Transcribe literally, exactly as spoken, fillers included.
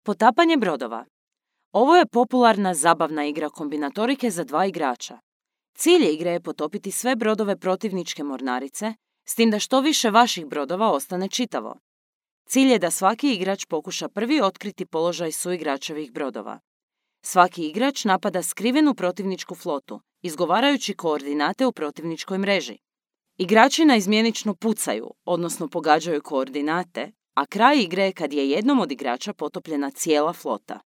Potapanje brodova. Ovo je popularna zabavna igra kombinatorike za dva igrača. Cilj igre je potopiti sve brodove protivničke mornarice, s tim da što više vaših brodova ostane čitavo. Cilj je da svaki igrač pokuša prvi otkriti položaj suigračevih brodova. Svaki igrač napada skrivenu protivničku flotu, izgovarajući koordinate u protivničkoj mreži. Igrači naizmjenično pucaju, odnosno pogađaju koordinate, a kraj igre je kad je jednom od igrača potopljena cijela flota.